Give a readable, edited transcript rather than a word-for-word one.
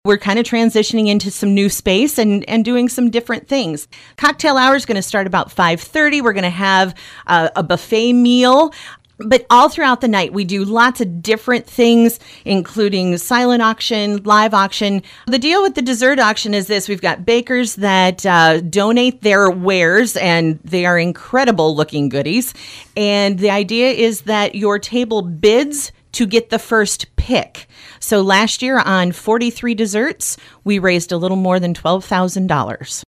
We're kind of transitioning into some new space and doing some different things. Cocktail hour is going to start about 5:30. We're going to have a buffet meal. But all throughout the night, we do lots of different things, including silent auction, live auction. The deal with the dessert auction is this. We've got bakers that donate their wares, and they are incredible looking goodies. And the idea is that your table bids to get the first pick. So last year on 43 desserts, we raised a little more than $12,000.